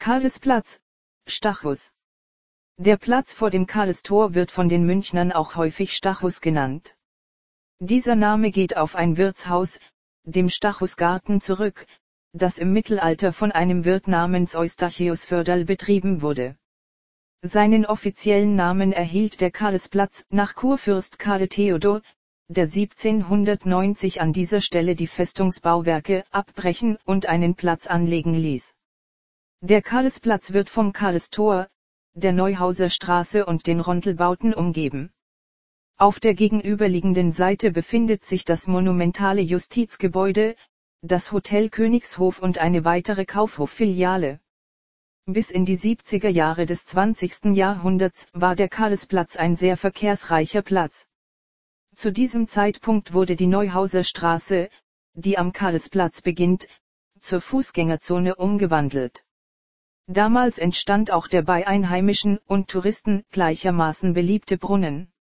Karlsplatz, Stachus. Der Platz vor dem Karlstor wird von den Münchnern auch häufig Stachus genannt. Dieser Name geht auf ein Wirtshaus, dem Stachusgarten zurück, das im Mittelalter von einem Wirt namens Eustachius Förderl betrieben wurde. Seinen offiziellen Namen erhielt der Karlsplatz nach Kurfürst Karl Theodor, der 1790 an dieser Stelle die Festungsbauwerke abbrechen und einen Platz anlegen ließ. Der Karlsplatz wird vom Karlstor, der Neuhauser Straße und den Rondelbauten umgeben. Auf der gegenüberliegenden Seite befindet sich das monumentale Justizgebäude, das Hotel Königshof und eine weitere Kaufhof-Filiale. Bis in die 70er Jahre des 20. Jahrhunderts war der Karlsplatz ein sehr verkehrsreicher Platz. Zu diesem Zeitpunkt wurde die Neuhauser Straße, die am Karlsplatz beginnt, zur Fußgängerzone umgewandelt. Damals entstand auch der bei Einheimischen und Touristen gleichermaßen beliebte Brunnen.